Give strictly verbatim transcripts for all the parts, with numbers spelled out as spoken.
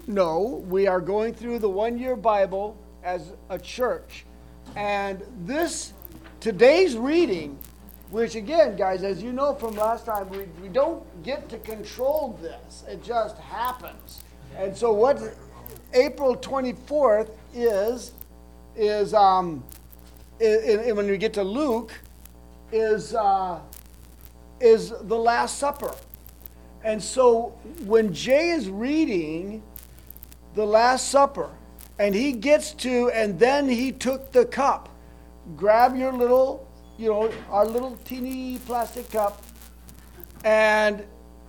know, we are going through the one-year Bible as a church. And this, today's reading, which again, guys, as you know from last time, we, we don't get to control this. It just happens. And so what April twenty-fourth is, is, um, is, is when we get to Luke, is, uh, is the Last Supper. And so when Jay is reading the Last Supper, and he gets to, and then he took the cup, grab your little, you know, our little teeny plastic cup, and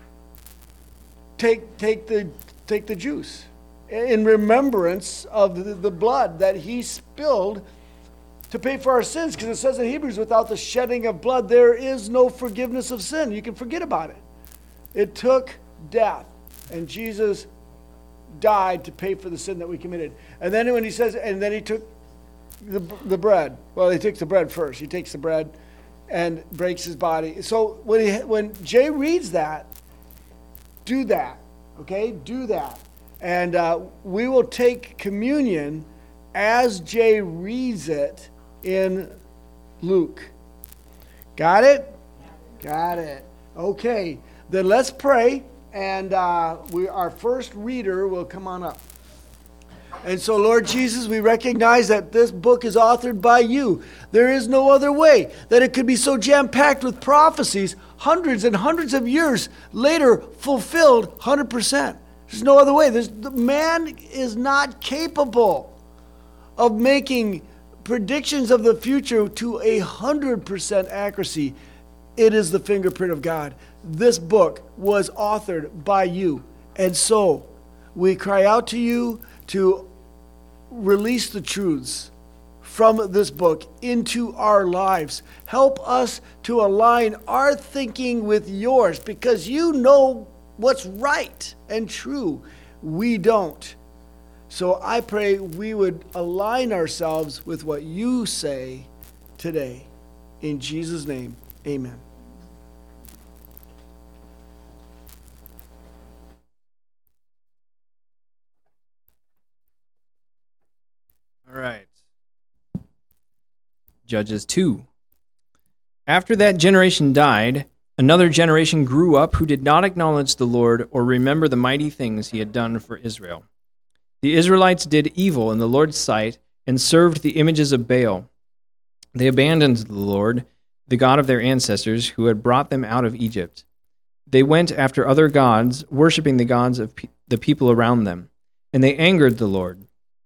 take take the take the juice in remembrance of the, the blood that he spilled to pay for our sins. Because it says in Hebrews, without the shedding of blood, there is no forgiveness of sin. You can forget about it. It took death, and Jesus died to pay for the sin that we committed. And then when he says, and then he took the the bread. Well, he takes the bread first. He takes the bread and breaks his body. So when he, when Jay reads that, do that, okay? Do that. And uh, we will take communion as Jay reads it in Luke. Got it? Got it. Okay. Then let's pray, and uh, we, our first reader will come on up. And so, Lord Jesus, we recognize that this book is authored by you. There is no other way that it could be so jam-packed with prophecies, hundreds and hundreds of years later fulfilled one hundred percent. There's no other way. There's, the man is not capable of making predictions of the future to a one hundred percent accuracy. It is the fingerprint of God. This book was authored by you. And so we cry out to you to release the truths from this book into our lives. Help us to align our thinking with yours, because you know what's right and true. We don't. So I pray we would align ourselves with what you say today. In Jesus' name, amen. All right. Judges two. After that generation died, another generation grew up who did not acknowledge the Lord or remember the mighty things he had done for Israel. The Israelites did evil in the Lord's sight and served the images of Baal. They abandoned the Lord, the God of their ancestors, who had brought them out of Egypt. They went after other gods, worshiping the gods of pe- the people around them, and they angered the Lord.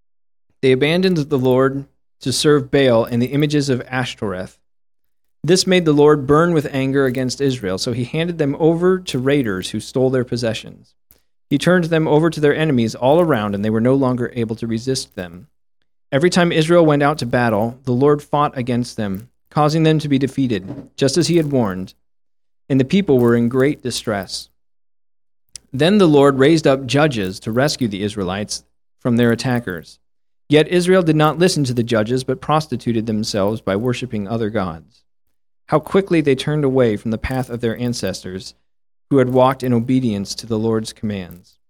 They abandoned the Lord to serve Baal and the images of Ashtoreth. This made the Lord burn with anger against Israel, so he handed them over to raiders who stole their possessions. He turned them over to their enemies all around, and they were no longer able to resist them. Every time Israel went out to battle, the Lord fought against them, causing them to be defeated, just as he had warned, and the people were in great distress. Then the Lord raised up judges to rescue the Israelites from their attackers. Yet Israel did not listen to the judges, but prostituted themselves by worshiping other gods. How quickly they turned away from the path of their ancestors, who had walked in obedience to the Lord's commands.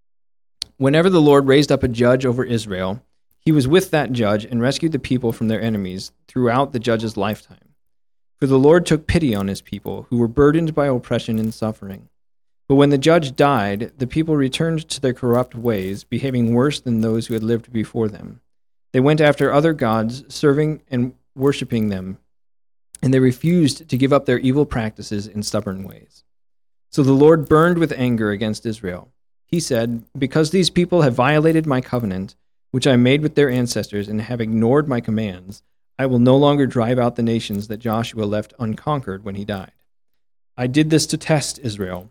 Whenever the Lord raised up a judge over Israel, he was with that judge and rescued the people from their enemies throughout the judge's lifetime. For the Lord took pity on his people, who were burdened by oppression and suffering. But when the judge died, the people returned to their corrupt ways, behaving worse than those who had lived before them. They went after other gods, serving and worshiping them, and they refused to give up their evil practices and stubborn ways. So the Lord burned with anger against Israel. He said, "Because these people have violated my covenant, which I made with their ancestors, and have ignored my commands, I will no longer drive out the nations that Joshua left unconquered when he died. I did this to test Israel,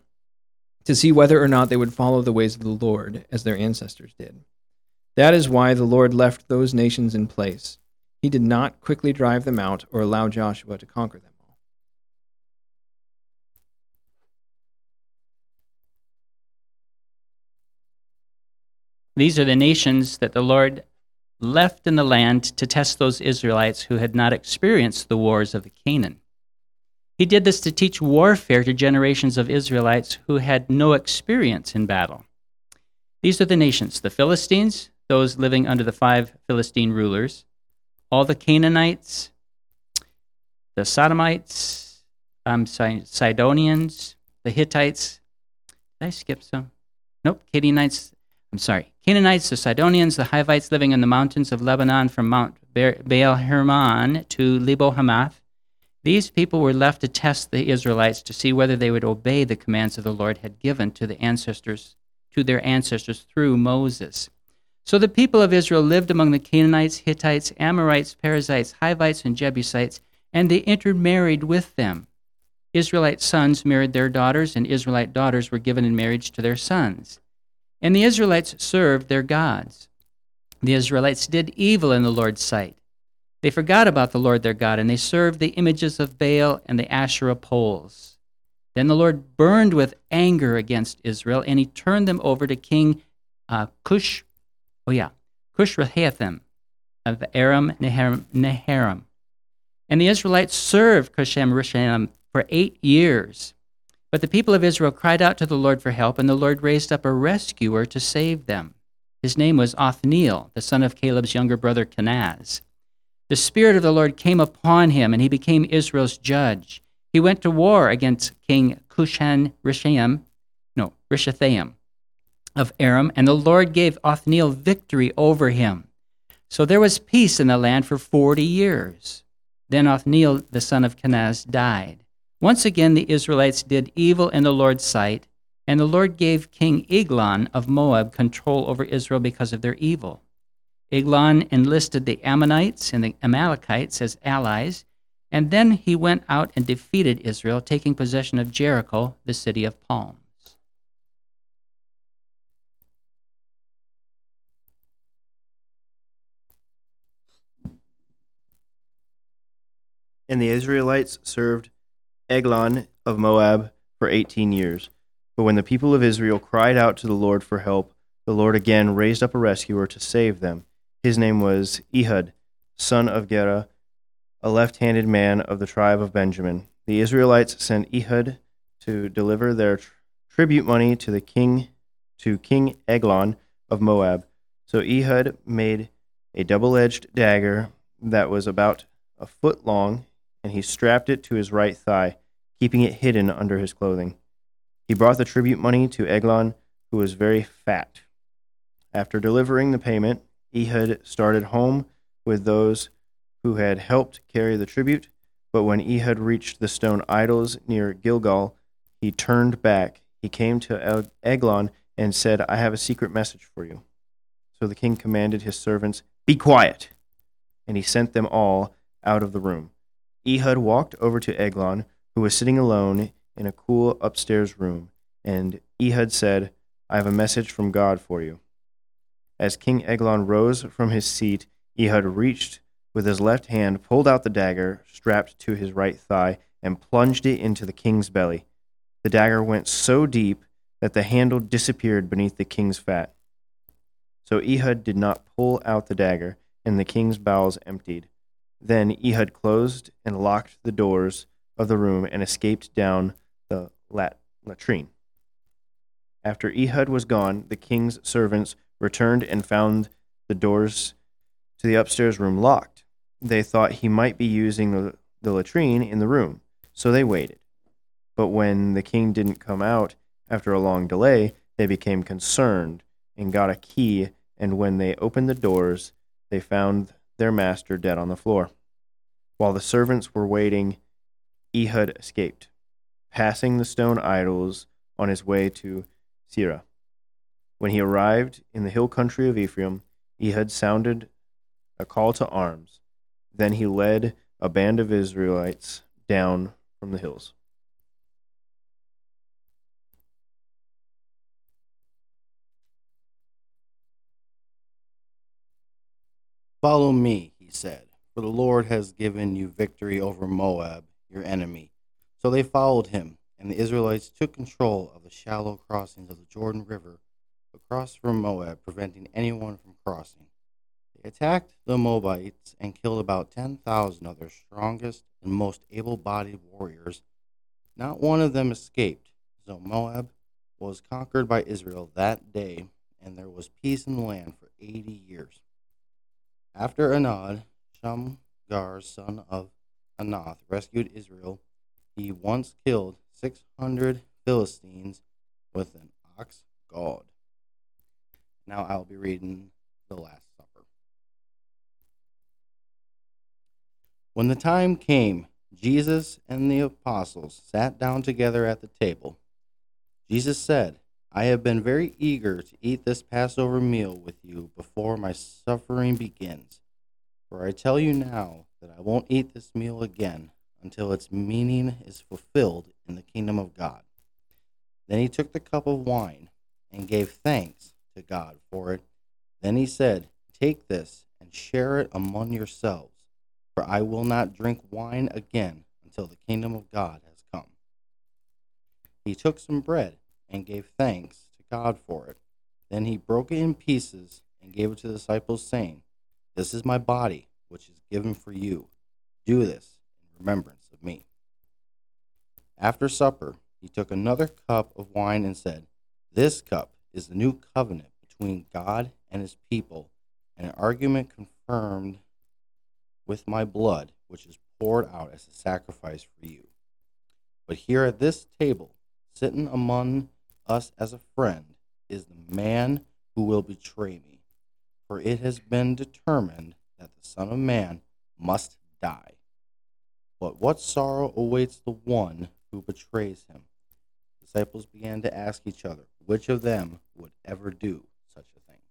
to see whether or not they would follow the ways of the Lord, as their ancestors did. That is why the Lord left those nations in place. He did not quickly drive them out or allow Joshua to conquer them all." These are the nations that the Lord left in the land to test those Israelites who had not experienced the wars of the Canaan. He did this to teach warfare to generations of Israelites who had no experience in battle. These are the nations: the Philistines, those living under the five Philistine rulers, all the Canaanites, the Sodomites, um, Sidonians, the Hittites. Did I skip some? Nope, Canaanites. I'm sorry. Canaanites, the Sidonians, the Hivites living in the mountains of Lebanon from Mount Baal Hermon to Lebo Hamath. These people were left to test the Israelites to see whether they would obey the commands of the Lord had given to the ancestors, to their ancestors through Moses. So the people of Israel lived among the Canaanites, Hittites, Amorites, Perizzites, Hivites, and Jebusites, and they intermarried with them. Israelite sons married their daughters, and Israelite daughters were given in marriage to their sons. And the Israelites served their gods. The Israelites did evil in the Lord's sight. They forgot about the Lord their God, and they served the images of Baal and the Asherah poles. Then the Lord burned with anger against Israel, and he turned them over to King uh, Cush, oh yeah, Cush-Rahathaim of Aram Naharaim. And the Israelites served Cush-Rahathaim for eight years. But the people of Israel cried out to the Lord for help, and the Lord raised up a rescuer to save them. His name was Othniel, the son of Caleb's younger brother Kenaz. The Spirit of the Lord came upon him, and he became Israel's judge. He went to war against King Cushan-Rishathaim, no, Rishathaim of Aram, and the Lord gave Othniel victory over him. So there was peace in the land for forty years. Then Othniel, the son of Kenaz, died. Once again, the Israelites did evil in the Lord's sight, and the Lord gave King Eglon of Moab control over Israel because of their evil. Eglon enlisted the Ammonites and the Amalekites as allies, and then he went out and defeated Israel, taking possession of Jericho, the city of palms. And the Israelites served Eglon of Moab for eighteen years. But when the people of Israel cried out to the Lord for help, the Lord again raised up a rescuer to save them. His name was Ehud, son of Gera, a left-handed man of the tribe of Benjamin. The Israelites sent Ehud to deliver their tr- tribute money to the king, to King Eglon of Moab. So Ehud made a double-edged dagger that was about a foot long, and he strapped it to his right thigh, keeping it hidden under his clothing. He brought the tribute money to Eglon, who was very fat. After delivering the payment, Ehud started home with those who had helped carry the tribute, but when Ehud reached the stone idols near Gilgal, he turned back. He came to Eglon and said, "I have a secret message for you." So the king commanded his servants, "Be quiet!" And he sent them all out of the room. Ehud walked over to Eglon, who was sitting alone in a cool upstairs room, and Ehud said, "I have a message from God for you." As King Eglon rose from his seat, Ehud reached with his left hand, pulled out the dagger strapped to his right thigh, and plunged it into the king's belly. The dagger went so deep that the handle disappeared beneath the king's fat. So Ehud did not pull out the dagger, and the king's bowels emptied. Then Ehud closed and locked the doors of the room and escaped down the lat- latrine. After Ehud was gone, the king's servants returned and found the doors to the upstairs room locked. They thought he might be using the, the latrine in the room, so they waited. But when the king didn't come out after a long delay, they became concerned and got a key, and when they opened the doors, they found their master dead on the floor. While the servants were waiting, Ehud escaped, passing the stone idols on his way to Seirah. When he arrived in the hill country of Ephraim, Ehud sounded a call to arms. Then he led a band of Israelites down from the hills. "Follow me," he said, "for the Lord has given you victory over Moab, your enemy." So they followed him, and the Israelites took control of the shallow crossings of the Jordan River across from Moab, preventing anyone from crossing. They attacked the Moabites and killed about ten thousand of their strongest and most able-bodied warriors. Not one of them escaped, so Moab was conquered by Israel that day, and there was peace in the land for eighty years. After Anad, Shamgar, son of Anath, rescued Israel, he once killed six hundred Philistines with an ox goad. Now I'll be reading the Last Supper. When the time came, Jesus and the apostles sat down together at the table. Jesus said, I have been very eager to eat this Passover meal with you before my suffering begins. For I tell you now that I won't eat this meal again until its meaning is fulfilled in the kingdom of God. Then he took the cup of wine and gave thanks to God for it. Then he said, take this and share it among yourselves, for I will not drink wine again until the kingdom of God has come. He took some bread and gave thanks to God for it. Then he broke it in pieces and gave it to the disciples, saying, this is my body, which is given for you. Do this in remembrance of me. After supper, he took another cup of wine and said, this cup is the new covenant between God and his people, an argument confirmed with my blood, which is poured out as a sacrifice for you. But here at this table, sitting among us as a friend, is the man who will betray me. For it has been determined that the Son of Man must die. But what sorrow awaits the one who betrays him? The disciples began to ask each other, which of them would ever do such a thing?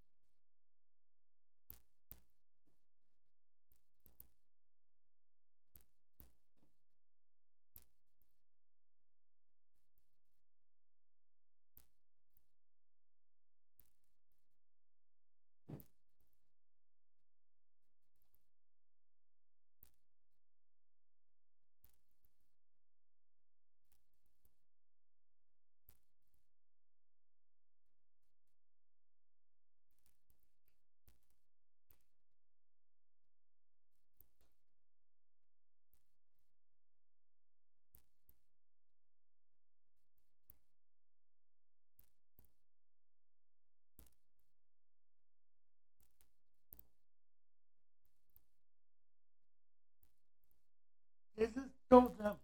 Jesus told them.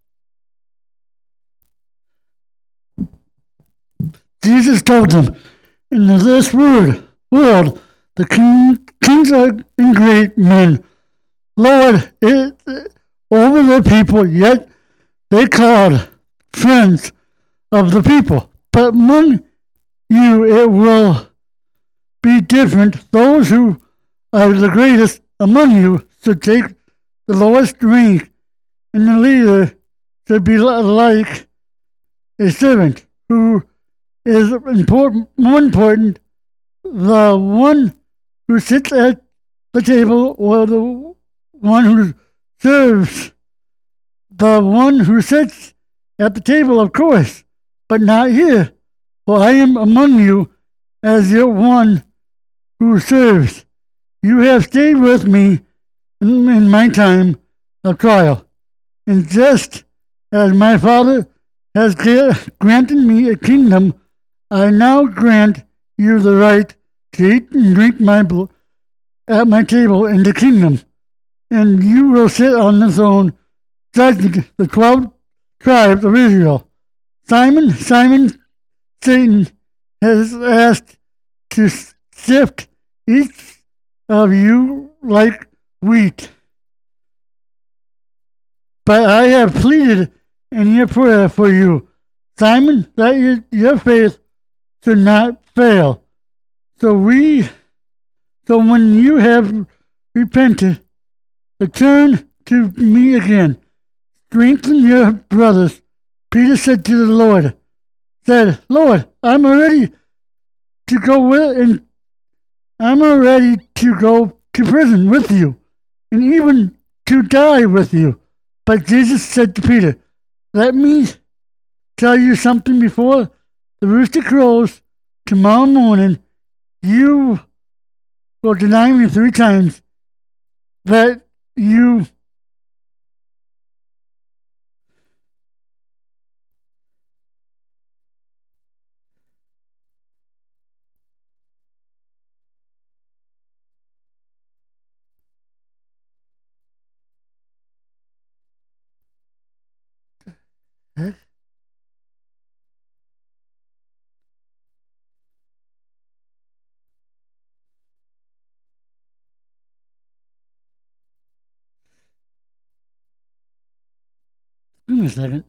Jesus told them, in this word, world, the king, kings are and great men, Lord, it, over the people, yet they called friends of the people. But among you it will be different. Those who are the greatest among you should take the lowest rank, and the leader should be like a servant who is important, more important, the one who sits at the table or the one who serves. The one who sits at the table, of course, but not here, for I am among you as your one who serves. You have stayed with me in, in my time of trial, and just as my Father has granted me a kingdom, I now grant you the right to eat and drink my bl- at my table in the kingdom, and you will sit on the throne, judging the twelve tribes of Israel. Simon, Simon, Satan has asked to sift each of you like wheat. But I have pleaded in your prayer for you, Simon, that your, your faith should not fail. So we, so when you have repented, return to me again. Strengthen your brothers. Peter said to the Lord, said, Lord, I'm ready to go with, and I'm ready to go to prison with you, and even to die with you. But Jesus said to Peter, let me tell you something before the rooster crows tomorrow morning. You will deny me three times that you heck? Give me a second.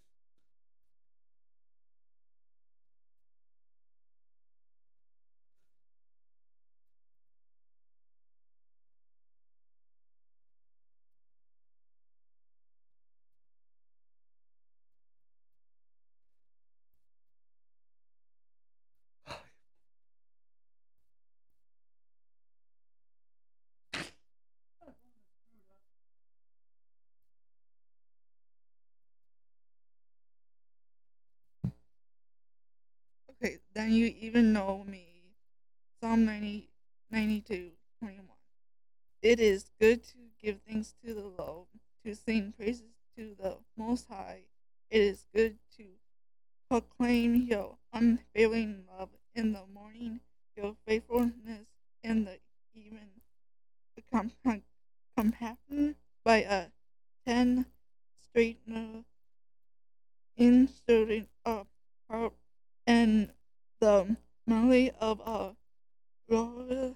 Okay, then you even know me. Psalm ninety, ninety-two, twenty-one. It is good to give thanks to the Lord, to sing praises to the Most High. It is good to proclaim your unfailing love in the morning, your faithfulness in the evening. The com- com- compassion by a ten straightener inserting a harp and the melody of a Lord.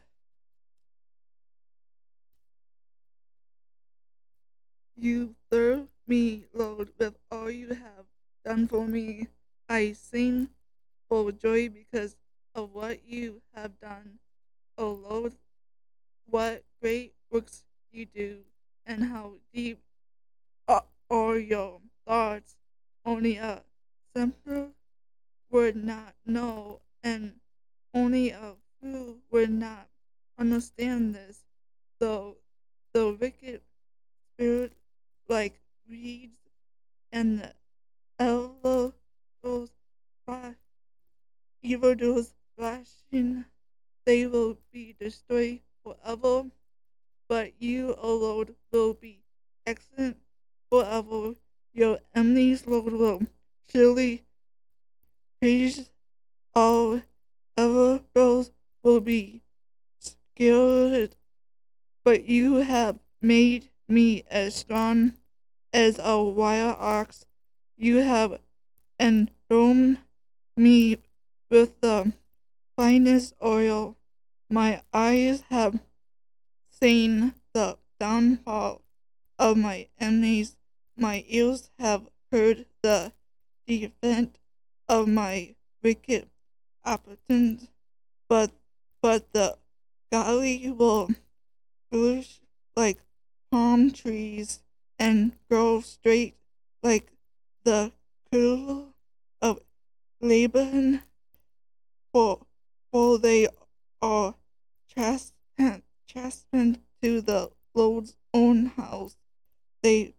You serve me, Lord, with all you have done for me. I sing for joy because of what you have done. O Lord, what great works you do, and how deep are are your thoughts. Only a simple would not know, and only a fool would not understand this. Though the wicked spirit like reeds and the evil goes by evildoers flashing, they will be destroyed forever. But you, O Lord, will be excellent forever. Your enemies, Lord, will surely praise. All evil will be scared. But you have made me as strong as a wild ox. You have enthroned me with the finest oil. My eyes have seen the downfall of my enemies. My ears have heard the defeat of my wicked opponents. But but the godly will flourish like palm trees and grow straight like the curl of Lebanon, for, for they are chastened, chastened to the Lord's own house. They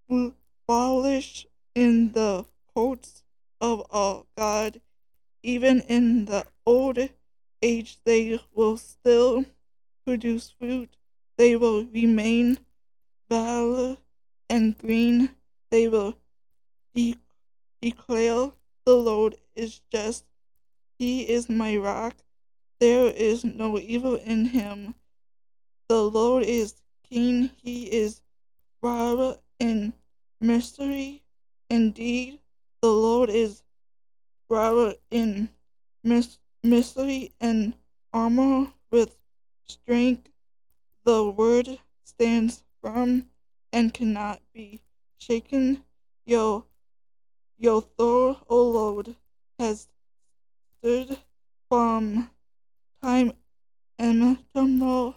flourish in the courts of our God. Even in the old age, they will still produce fruit. They will remain valid and green. They will de- declare, the Lord is just. He is my rock. There is no evil in him. The Lord is king. He is robber in mystery. Indeed, the Lord is robber in mis- mystery and armor with strength. The word stands firm and cannot be shaken. Your, your throne, O Lord, has stood from time immemorial.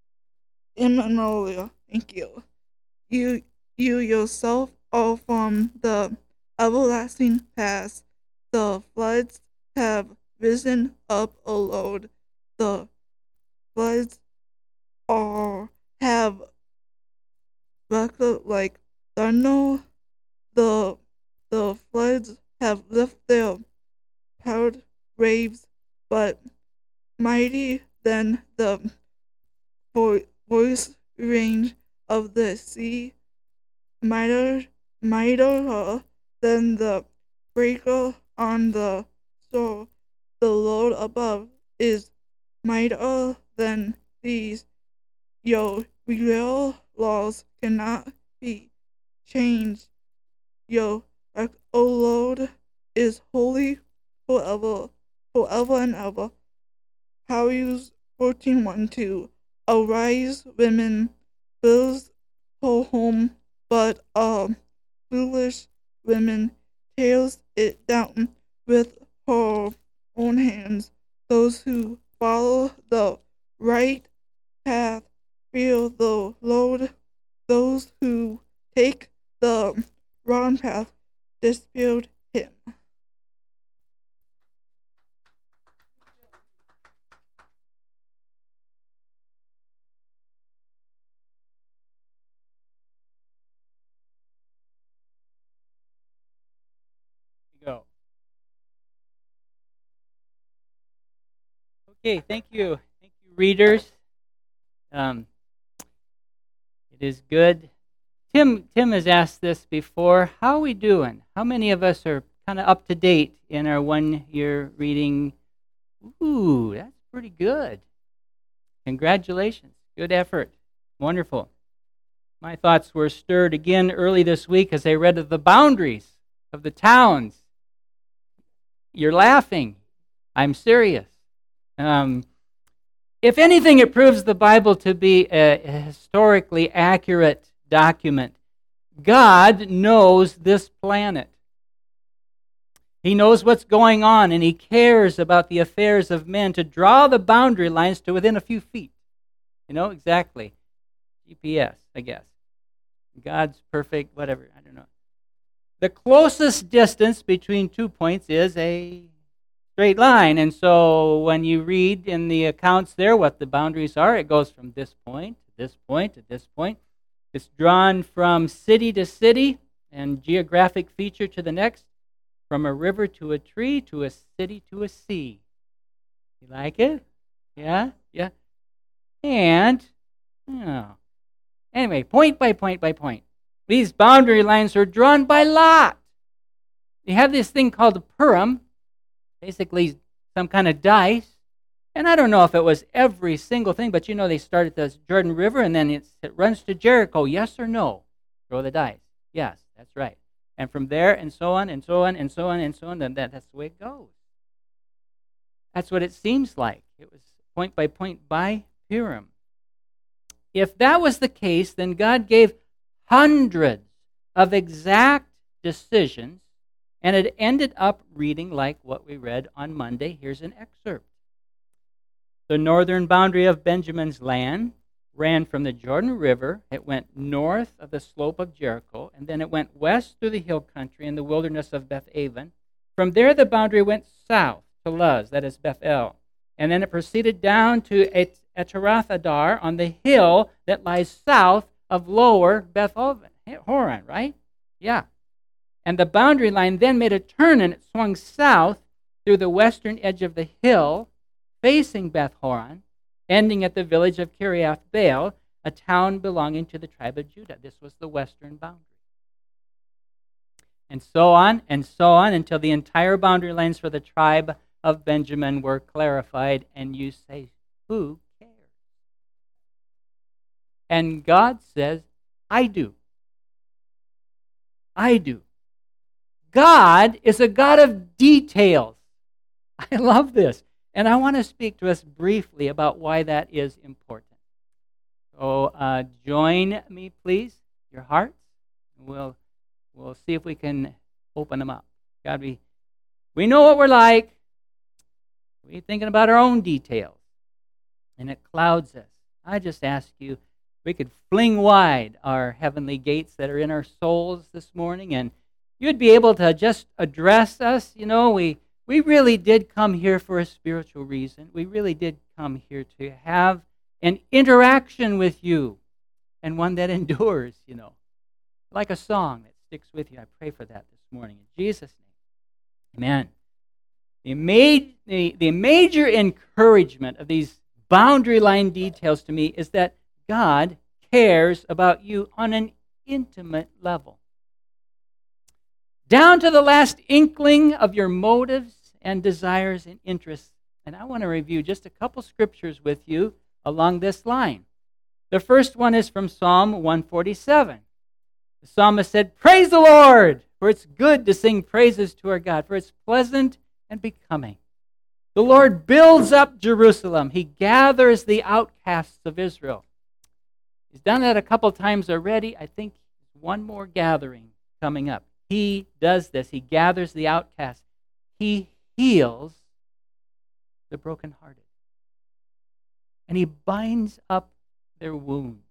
Immemorial. Thank you. You, you yourself are from the everlasting past. The floods have risen up, O Lord. The floods are have buckled like thunder. The the floods have lifted their proud waves, but mighty than the vo- voice range of the sea, mightier, mightier than the breaker on the shore. The Lord above is mightier than these. Your real laws cannot be changed. Your like, O Lord, is holy forever, forever and ever. Proverbs fourteen one two. A wise woman builds her home, but a foolish woman tears it down with her own hands. Those who follow the right path fear the Lord. Those who take the wrong path despise him. Go. Okay, thank you. Thank you, readers. Um, it is good. Tim Tim has asked this before. How are we doing? How many of us are kind of up to date in our one-year reading? Ooh, that's pretty good. Congratulations. Good effort. Wonderful. My thoughts were stirred again early this week as I read of the boundaries of the towns. You're laughing. I'm serious. Um, if anything, it proves the Bible to be a, a historically accurate document. God knows this planet. He knows what's going on, and He cares about the affairs of men to draw the boundary lines to within a few feet. You know, exactly. G P S, I guess. God's perfect, whatever, I don't know. The closest distance between two points is a straight line. And so when you read in the accounts there what the boundaries are, it goes from this point to this point to this point. It's drawn from city to city and geographic feature to the next, from a river to a tree to a city to a sea. You like it? Yeah? Yeah. And, oh. Anyway, point by point by point. These boundary lines are drawn by lot. You have this thing called a Purim, basically some kind of dice. And I don't know if it was every single thing, but you know they start at the Jordan River and then it's, it runs to Jericho. Yes or no? Throw the dice. Yes, that's right. And from there and so on and so on and so on and so on, then that, that's the way it goes. That's what it seems like. It was point by point by Purim. If that was the case, then God gave hundreds of exact decisions, and it ended up reading like what we read on Monday. Here's an excerpt. The northern boundary of Benjamin's land ran from the Jordan River. It went north of the slope of Jericho, and then it went west through the hill country in the wilderness of Beth-aven. From there, the boundary went south to Luz, that is Bethel, and then it proceeded down to Etarath-adar on the hill that lies south of lower Beth-horon, right? Yeah. And the boundary line then made a turn and it swung south through the western edge of the hill, facing Beth-horon, ending at the village of Kiriath Baal, a town belonging to the tribe of Judah. This was the western boundary. And so on and so on until the entire boundary lines for the tribe of Benjamin were clarified, and you say, who cares? And God says, I do. I do. God is a God of details. I love this. And I want to speak to us briefly about why that is important. So uh, join me, please, your hearts. We'll, we'll see if we can open them up. God, we, we know what we're like. We're thinking about our own details. And it clouds us. I just ask you, we could fling wide our heavenly gates that are in our souls this morning, and you'd be able to just address us. You know, we we really did come here for a spiritual reason. We really did come here to have an interaction with you, and one that endures, you know, like a song that sticks with you. I pray for that this morning. In Jesus' name, amen. The, ma- the, the major encouragement of these boundary line details to me is that God cares about you on an intimate level. Down to the last inkling of your motives and desires and interests. And I want to review just a couple scriptures with you along this line. The first one is from Psalm one forty-seven. The psalmist said, "Praise the Lord, For it's good to sing praises to our God, for it's pleasant and becoming. The Lord builds up Jerusalem. He gathers the outcasts of Israel. He's done that a couple times already. I think one more gathering coming up. He does this. He gathers the outcasts. He heals the brokenhearted. And he binds up their wounds.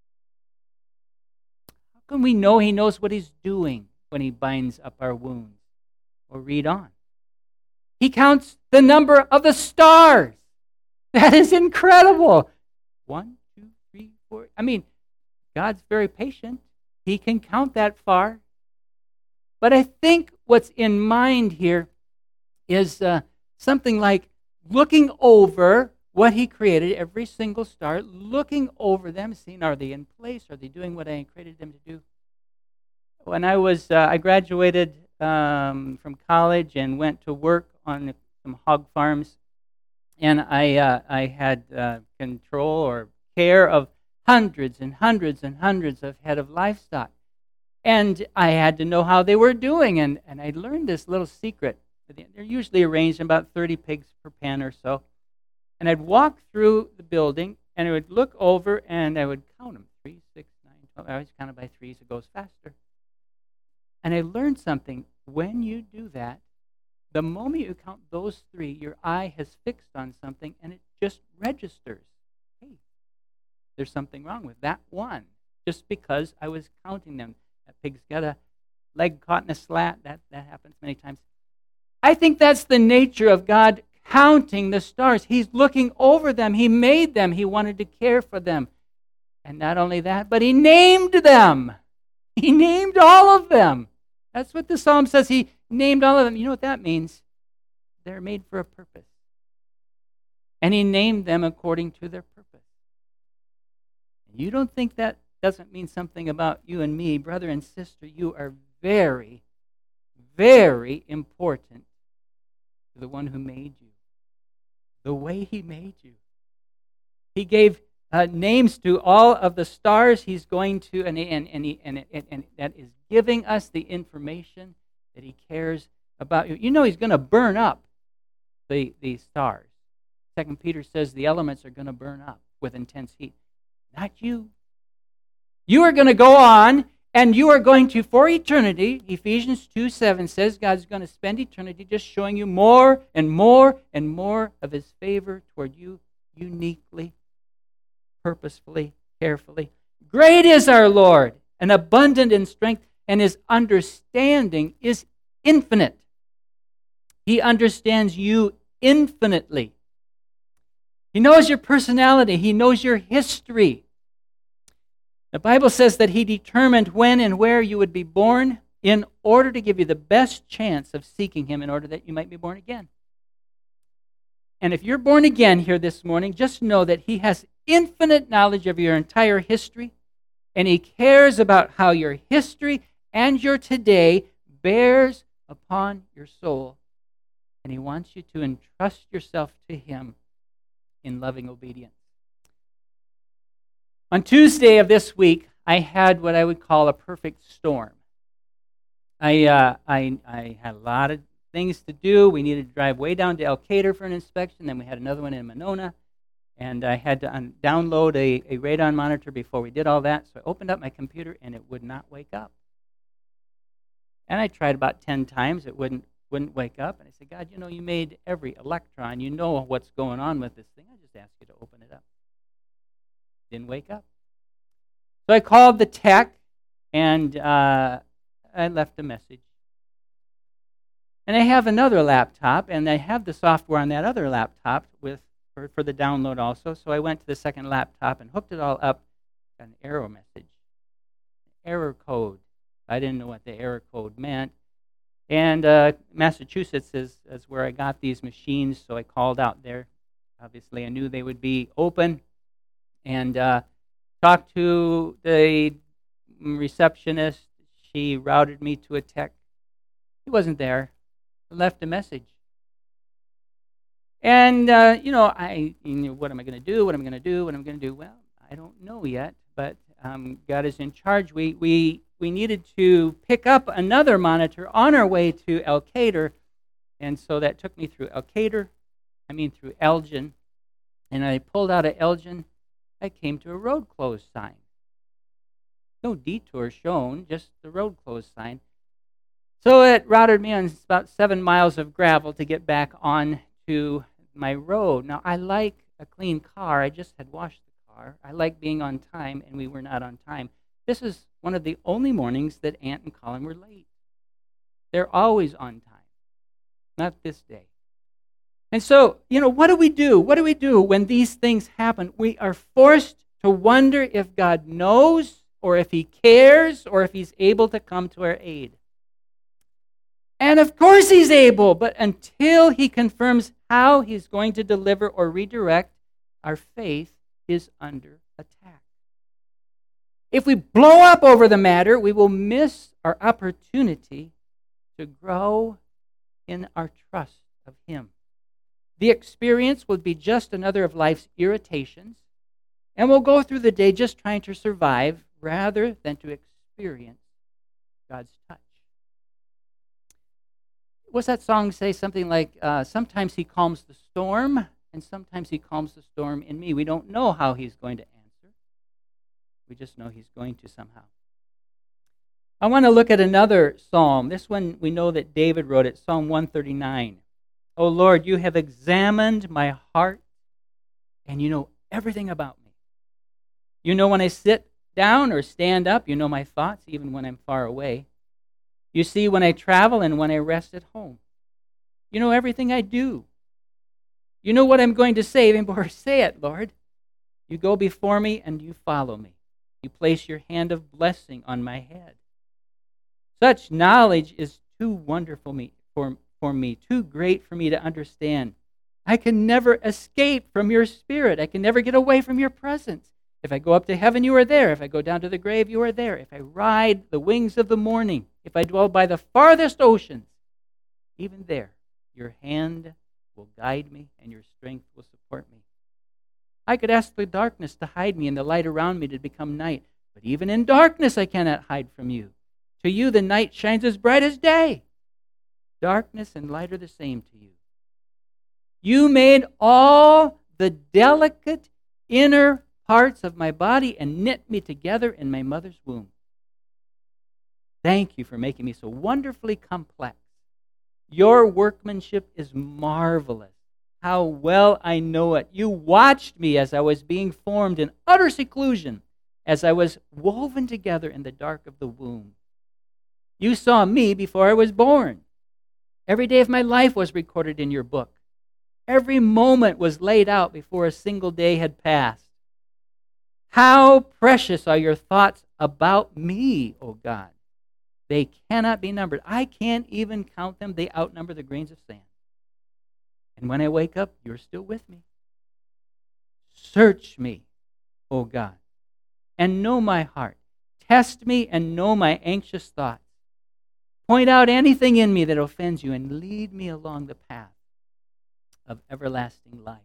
How can we know he knows what he's doing when he binds up our wounds? Well, read on. He counts the number of the stars. That is incredible. One, two, three, four. I mean, God's very patient. He can count that far. But I think what's in mind here is uh, something like looking over what he created, every single star, looking over them, seeing are they in place, are they doing what I created them to do. When I was, uh, I graduated um, from college and went to work on some hog farms, and I uh, I had uh, control or care of hundreds and hundreds and hundreds of head of livestock. And I had to know how they were doing, and, and I learned this little secret. They're usually arranged in about thirty pigs per pen or so. And I'd walk through the building, and I would look over, and I would count them. Three, six, nine, twelve. I always count it by threes. It goes faster. And I learned something. When you do that, the moment you count those three, your eye has fixed on something, and it just registers. Hey, there's something wrong with that one, just because I was counting them. That pig's got a leg caught in a slat. That, that happens many times. I think that's the nature of God counting the stars. He's looking over them. He made them. He wanted to care for them. And not only that, but he named them. He named all of them. That's what the psalm says. He named all of them. You know what that means? They're made for a purpose. And he named them according to their purpose. You don't think that doesn't mean something about you and me, brother and sister? You are very, very important to the one who made you. The way he made you. He gave uh, names to all of the stars he's going to, and, and, and, he, and, and, and that is giving us the information that he cares about you. You know he's going to burn up the, the stars. Second Peter says the elements are going to burn up with intense heat. Not you. You are going to go on, and you are going to, for eternity, Ephesians two seven says God's going to spend eternity just showing you more and more and more of his favor toward you uniquely, purposefully, carefully. Great is our Lord, and abundant in strength, and his understanding is infinite. He understands you infinitely. He knows your personality. He knows your history. The Bible says that he determined when and where you would be born in order to give you the best chance of seeking him in order that you might be born again. And if you're born again here this morning, just know that he has infinite knowledge of your entire history, and he cares about how your history and your today bears upon your soul. And he wants you to entrust yourself to him in loving obedience. On Tuesday of this week, I had what I would call a perfect storm. I, uh, I, I had a lot of things to do. We needed to drive way down to Elkader for an inspection. Then we had another one in Monona. And I had to un- download a, a radon monitor before we did all that. So I opened up my computer, and it would not wake up. And I tried about ten times. It wouldn't, wouldn't wake up. And I said, God, you know, you made every electron. You know what's going on with this thing. I just asked you to open it up. Didn't wake up. So I called the tech, and uh, I left a message. And I have another laptop, and I have the software on that other laptop with for, for the download also. So I went to the second laptop and hooked it all up. Got an error message. Error code. I didn't know what the error code meant. And uh, Massachusetts is, is where I got these machines, so I called out there. Obviously, I knew they would be open. And uh, talked to the receptionist. She routed me to a tech. He wasn't there. I left a message. And, uh, you know, I, you know, what am I going to do? What am I going to do? What am I going to do? Well, I don't know yet, but um, God is in charge. We, we we needed to pick up another monitor on our way to El Cader, and so that took me through El Cader, I mean through Elgin, and I pulled out of Elgin, I came to a road closed sign. No detour shown, just the road closed sign. So it routed me on about seven miles of gravel to get back on to my road. Now, I like a clean car. I just had washed the car. I like being on time, and we were not on time. This is one of the only mornings that Aunt and Colin were late. They're always on time. Not this day. And so, you know, what do we do? What do we do when these things happen? We are forced to wonder if God knows, or if he cares, or if he's able to come to our aid. And of course he's able, but until he confirms how he's going to deliver or redirect, our faith is under attack. If we blow up over the matter, we will miss our opportunity to grow in our trust of him. The experience will be just another of life's irritations, and we'll go through the day just trying to survive rather than to experience God's touch. What's that song say? Something like, uh, sometimes he calms the storm, and sometimes he calms the storm in me. We don't know how he's going to answer. We just know he's going to somehow. I want to look at another psalm. This one, we know that David wrote it, Psalm one thirty-nine. Oh Lord, you have examined my heart, and you know everything about me. You know when I sit down or stand up. You know my thoughts, even when I'm far away. You see when I travel and when I rest at home. You know everything I do. You know what I'm going to say even before I say it, Lord. You go before me and you follow me. You place your hand of blessing on my head. Such knowledge is too wonderful me, for, for me, too great for me to understand. I can never escape from your spirit. I can never get away from your presence. If I go up to heaven, you are there. If I go down to the grave, you are there. If I ride the wings of the morning, if I dwell by the farthest oceans, even there, your hand will guide me and your strength will support me. I could ask the darkness to hide me and the light around me to become night, but even in darkness I cannot hide from you. To you the night shines as bright as day. Darkness and light are the same to you. You made all the delicate inner parts of my body and knit me together in my mother's womb. Thank you for making me so wonderfully complex. Your workmanship is marvelous. How well I know it. You watched me as I was being formed in utter seclusion, as I was woven together in the dark of the womb. You saw me before I was born. Every day of my life was recorded in your book. Every moment was laid out before a single day had passed. How precious are your thoughts about me, O God. They cannot be numbered. I can't even count them. They outnumber the grains of sand. And when I wake up, you're still with me. Search me, O God, and know my heart. Test me and know my anxious thoughts. Point out anything in me that offends you and lead me along the path of everlasting life.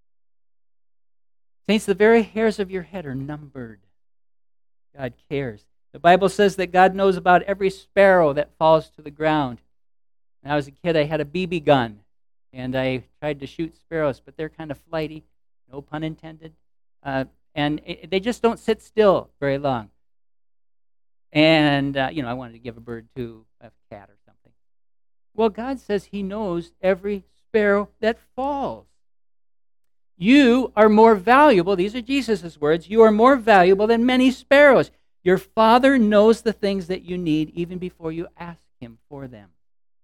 Saints, the very hairs of your head are numbered. God cares. The Bible says that God knows about every sparrow that falls to the ground. When I was a kid, I had a B B gun, and I tried to shoot sparrows, but they're kind of flighty, no pun intended, uh, and it, they just don't sit still very long. And, uh, you know, I wanted to give a bird to a cat or something. Well, God says he knows every sparrow that falls. You are more valuable, these are Jesus' words, you are more valuable than many sparrows. Your Father knows the things that you need even before you ask him for them.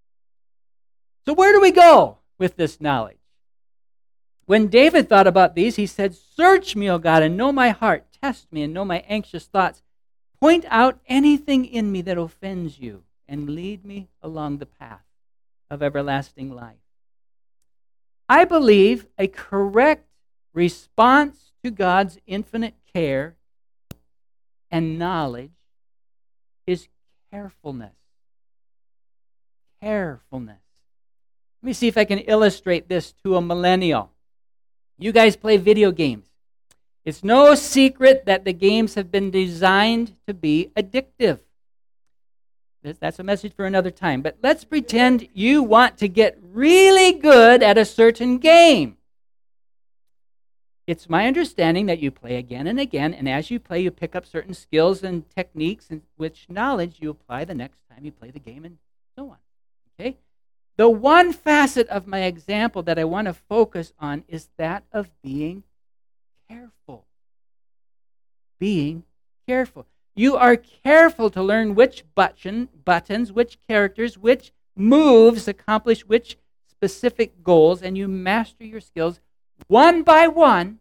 So where do we go with this knowledge? When David thought about these, he said, "Search me, O God, and know my heart. Test me and know my anxious thoughts. Point out anything in me that offends you, and lead me along the path of everlasting life." I believe a correct response to God's infinite care and knowledge is carefulness. Carefulness. Let me see if I can illustrate this to a millennial. You guys play video games. It's no secret that the games have been designed to be addictive. That's a message for another time. But let's pretend you want to get really good at a certain game. It's my understanding that you play again and again, and as you play, you pick up certain skills and techniques, and which knowledge you apply the next time you play the game, and so on. Okay? The one facet of my example that I want to focus on is that of being careful. Being careful. You are careful to learn which button, buttons, which characters, which moves accomplish which specific goals, and you master your skills one by one,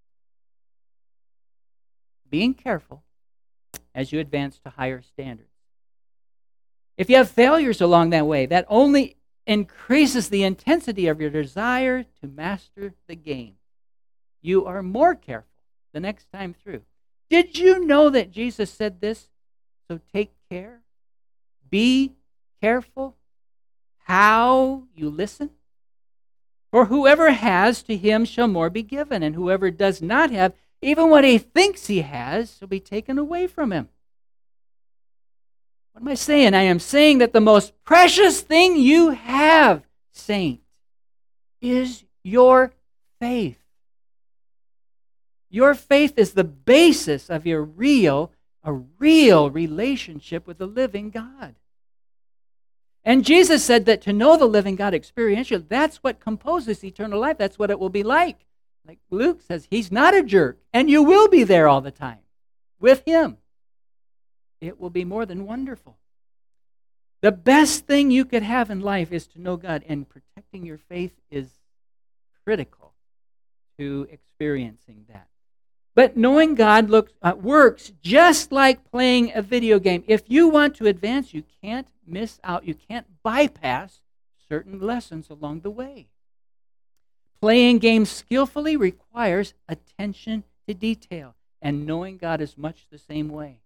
being careful as you advance to higher standards. If you have failures along that way, that only increases the intensity of your desire to master the game. You are more careful the next time through. Did you know that Jesus said this? So take care. Be careful how you listen. For whoever has, to him shall more be given, and whoever does not have, even what he thinks he has, shall be taken away from him. What am I saying? I am saying that the most precious thing you have, saint, is your faith. Your faith is the basis of your real, a real relationship with the living God. And Jesus said that to know the living God experientially, that's what composes eternal life. That's what it will be like. Like Luke says, he's not a jerk, and you will be there all the time with him. It will be more than wonderful. The best thing you could have in life is to know God, and protecting your faith is critical to experiencing that. But knowing God looks, uh, works just like playing a video game. If you want to advance, you can't miss out. You can't bypass certain lessons along the way. Playing games skillfully requires attention to detail, and knowing God is much the same way.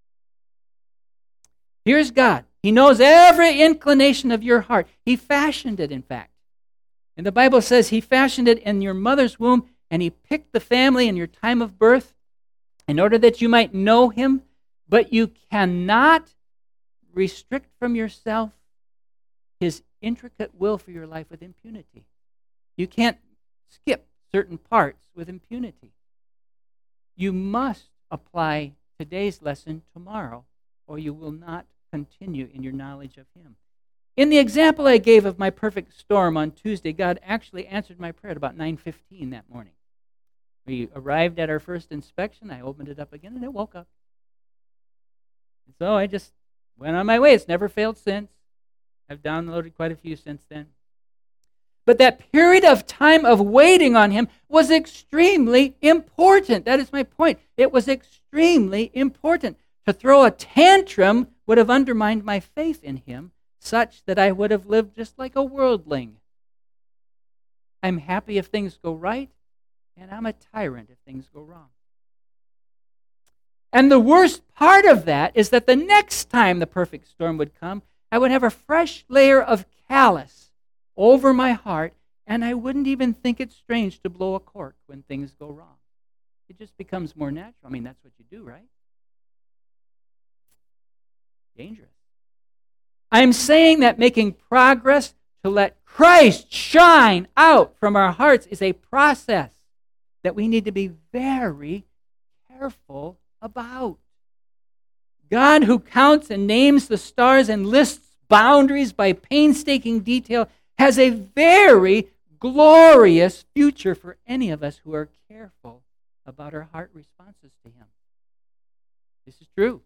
Here's God. He knows every inclination of your heart. He fashioned it, in fact. And the Bible says he fashioned it in your mother's womb, and he picked the family in your time of birth in order that you might know him, but you cannot restrict from yourself his intricate will for your life with impunity. You can't skip certain parts with impunity. You must apply today's lesson tomorrow, or you will not continue in your knowledge of him. In the example I gave of my perfect storm on Tuesday, God actually answered my prayer at about nine fifteen that morning. We arrived at our first inspection. I opened it up again, and it woke up. And so I just went on my way. It's never failed since. I've downloaded quite a few since then. But that period of time of waiting on him was extremely important. That is my point. It was extremely important. To throw a tantrum would have undermined my faith in him, such that I would have lived just like a worldling. I'm happy if things go right, and I'm a tyrant if things go wrong. And the worst part of that is that the next time the perfect storm would come, I would have a fresh layer of callous over my heart, and I wouldn't even think it's strange to blow a cork when things go wrong. It just becomes more natural. I mean, that's what you do, right? Dangerous. I'm saying that making progress to let Christ shine out from our hearts is a process that we need to be very careful about. God, who counts and names the stars and lists boundaries by painstaking detail, has a very glorious future for any of us who are careful about our heart responses to him. This is true.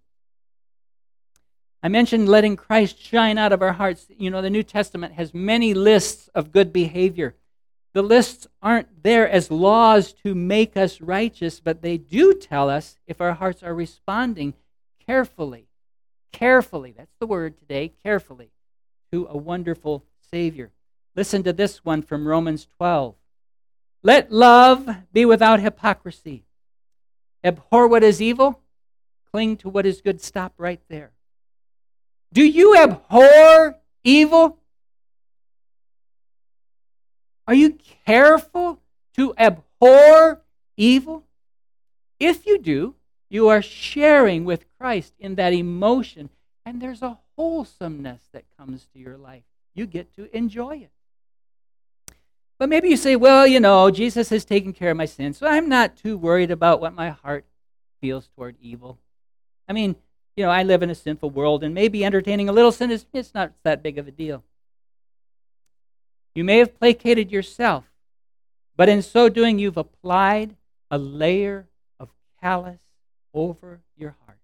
I mentioned letting Christ shine out of our hearts. You know, the New Testament has many lists of good behavior. The lists aren't there as laws to make us righteous, but they do tell us if our hearts are responding carefully, carefully, that's the word today, carefully, to a wonderful Savior. Listen to this one from Romans twelve. Let love be without hypocrisy. Abhor what is evil, cling to what is good. Stop right there. Do you abhor evil? Are you careful to abhor evil? If you do, you are sharing with Christ in that emotion, and there's a wholesomeness that comes to your life. You get to enjoy it. But maybe you say, well, you know, Jesus has taken care of my sins, so I'm not too worried about what my heart feels toward evil. I mean, you know, I live in a sinful world, and maybe entertaining a little sin is it's not that big of a deal. You may have placated yourself, but in so doing, you've applied a layer of callous over your heart.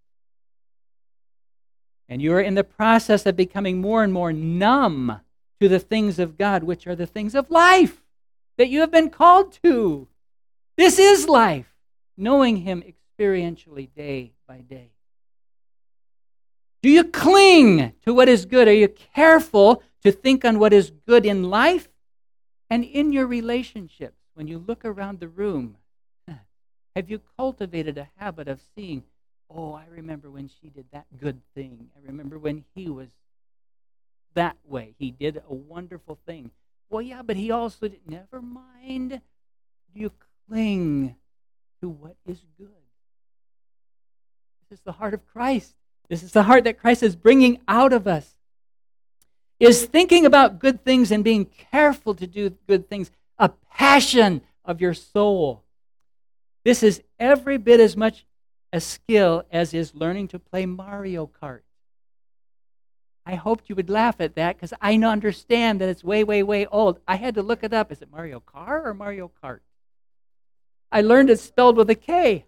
And you are in the process of becoming more and more numb to the things of God, which are the things of life that you have been called to. This is life, knowing Him experientially day by day. Do you cling to what is good? Are you careful to think on what is good in life and in your relationships? When you look around the room, have you cultivated a habit of seeing, oh, I remember when she did that good thing. I remember when he was that way. He did a wonderful thing. Well, yeah, but he also did. Never mind. Do you cling to what is good? This is the heart of Christ. This is the heart that Christ is bringing out of us. Is thinking about good things and being careful to do good things a passion of your soul? This is every bit as much a skill as is learning to play Mario Kart. I hoped you would laugh at that because I understand that it's way, way, way old. I had to look it up. Is it Mario Kart or Mario Kart? I learned it's spelled with a K.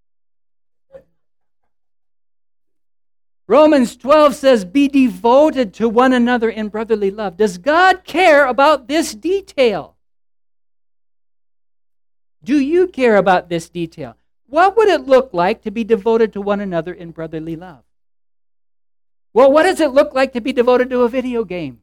Romans twelve says, be devoted to one another in brotherly love. Does God care about this detail? Do you care about this detail? What would it look like to be devoted to one another in brotherly love? Well, what does it look like to be devoted to a video game?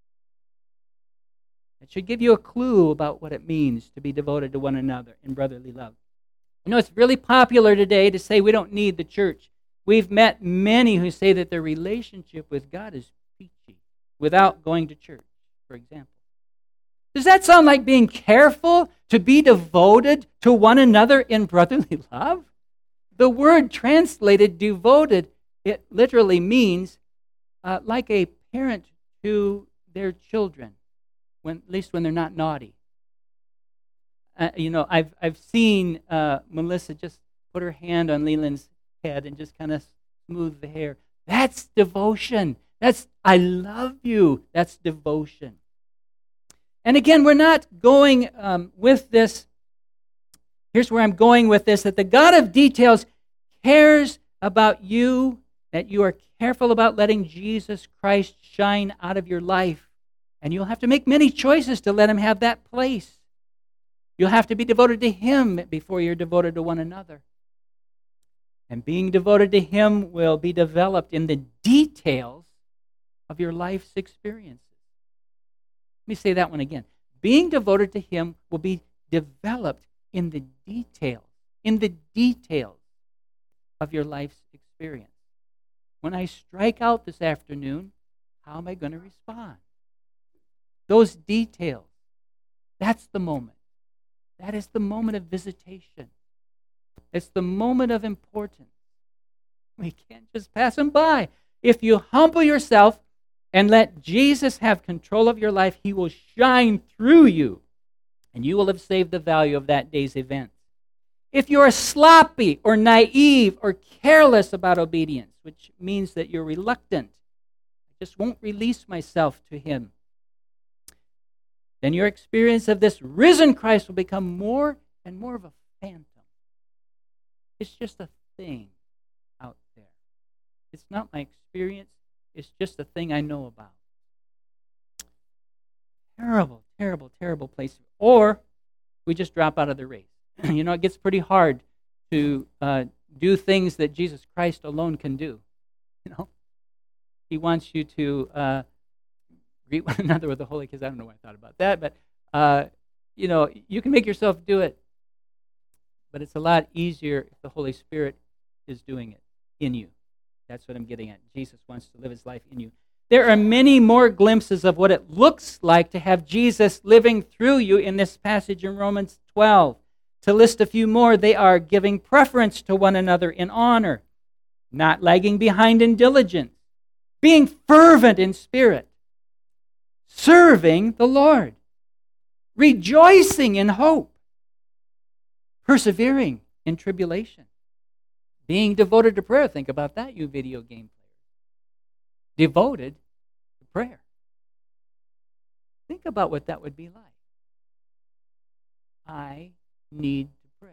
It should give you a clue about what it means to be devoted to one another in brotherly love. You know, it's really popular today to say we don't need the church. We've met many who say that their relationship with God is peachy without going to church, for example. Does that sound like being careful to be devoted to one another in brotherly love? The word translated devoted, it literally means uh, like a parent to their children, when at least when they're not naughty. Uh, you know, I've I've seen uh, Melissa just put her hand on Leland's head and just kind of smooth the hair. That's devotion. That's I love you. That's devotion. And again, we're not going um, with this. Here's where I'm going with this, that the God of details cares about you, that you are careful about letting Jesus Christ shine out of your life. And you'll have to make many choices to let Him have that place. You'll have to be devoted to Him before you're devoted to one another. And being devoted to Him will be developed in the details of your life's experiences. Let me say that one again. Being devoted to Him will be developed in the details, in the details of your life's experience. When I strike out this afternoon, how am I going to respond? Those details, that's the moment. That is the moment of visitation. It's the moment of importance. We can't just pass them by. If you humble yourself and let Jesus have control of your life, He will shine through you, and you will have saved the value of that day's event. If you're sloppy or naive or careless about obedience, which means that you're reluctant, I just won't release myself to Him, then your experience of this risen Christ will become more and more of a phantom. It's just a thing out there. It's not my experience. It's just a thing I know about. Terrible, terrible, terrible place. Or we just drop out of the race. You know, it gets pretty hard to uh, do things that Jesus Christ alone can do. You know, He wants you to uh, greet one another with the holy kiss. I don't know why I thought about that, but uh, you know, you can make yourself do it, but it's a lot easier if the Holy Spirit is doing it in you. That's what I'm getting at. Jesus wants to live His life in you. There are many more glimpses of what it looks like to have Jesus living through you in this passage in Romans twelve. To list a few more, they are giving preference to one another in honor, not lagging behind in diligence, being fervent in spirit, serving the Lord, rejoicing in hope, persevering in tribulation, being devoted to prayer. Think about that, you video game players. Devoted to prayer. Think about what that would be like. I need to pray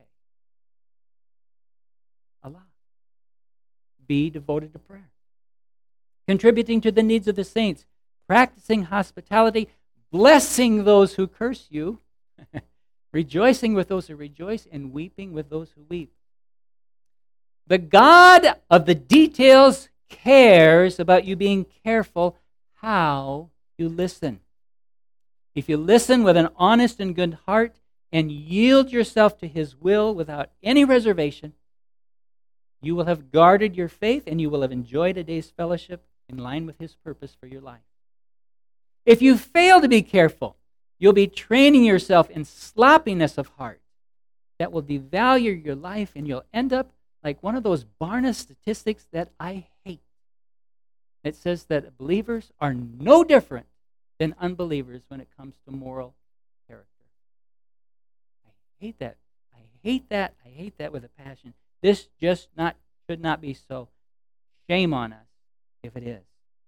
a lot. Be devoted to prayer. Contributing to the needs of the saints, practicing hospitality, blessing those who curse you, rejoicing with those who rejoice, and weeping with those who weep. The God of the details cares about you being careful how you listen. If you listen with an honest and good heart and yield yourself to His will without any reservation, you will have guarded your faith and you will have enjoyed a day's fellowship in line with His purpose for your life. If you fail to be careful, you'll be training yourself in sloppiness of heart that will devalue your life, and you'll end up like one of those Barna statistics that I hate. It says that believers are no different than unbelievers when it comes to moral character. I hate that. I hate that. I hate that with a passion. This just not should not be so. Shame on us if it is.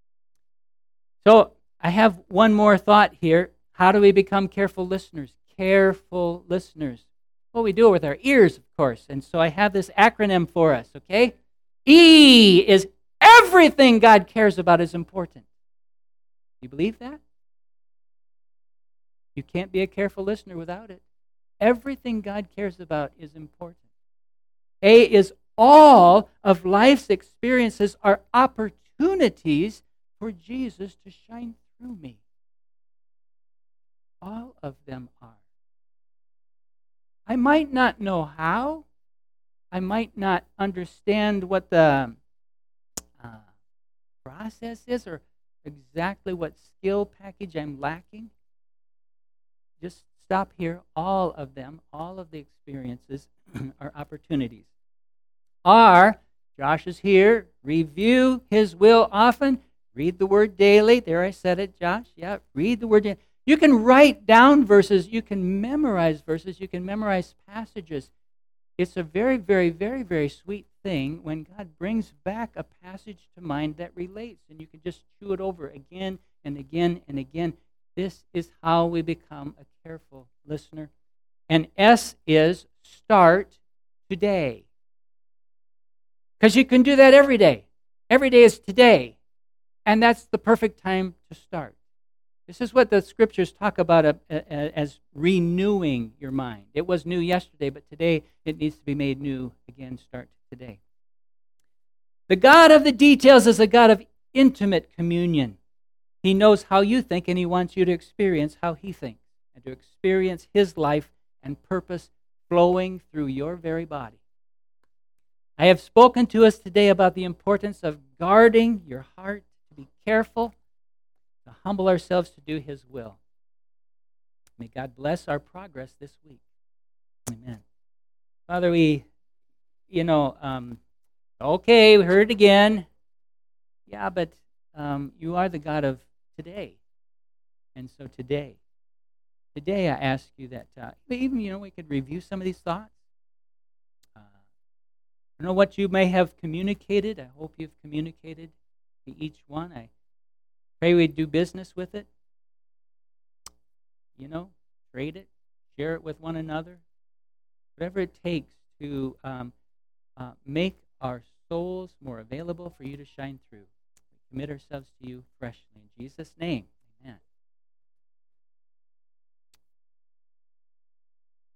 So I have one more thought here. How do we become careful listeners? Careful listeners. Well, we do it with our ears, of course. And so I have this acronym for us, okay? E is everything God cares about is important. You believe that? You can't be a careful listener without it. Everything God cares about is important. A is all of life's experiences are opportunities for Jesus to shine through me. All of them are. I might not know how. I might not understand what the uh, process is or exactly what skill package I'm lacking. Just stop here. All of them, all of the experiences are opportunities. R, Josh is here. Review His will often. Read the Word daily. There, I said it, Josh. Yeah, read the Word daily. You can write down verses. You can memorize verses. You can memorize passages. It's a very, very, very, very sweet thing when God brings back a passage to mind that relates, and you can just chew it over again and again and again. This is how we become a careful listener. And S is start today. Because you can do that every day. Every day is today. And that's the perfect time to start. This is what the scriptures talk about uh, uh, as renewing your mind. It was new yesterday, but today it needs to be made new again. Start today. The God of the details is a God of intimate communion. He knows how you think, and He wants you to experience how He thinks, and to experience His life and purpose flowing through your very body. I have spoken to us today about the importance of guarding your heart, to be careful, to humble ourselves to do His will. May God bless our progress this week. Amen. Father, we, you know, um, okay, we heard it again. Yeah, but um, you are the God of today. And so today, today I ask you that, uh, even, you know, we could review some of these thoughts. Uh, I don't know what you may have communicated. I hope you've communicated to each one. I pray we do business with it. You know, trade it, share it with one another. Whatever it takes to um, uh, make our souls more available for you to shine through. We commit ourselves to you freshly. In Jesus' name.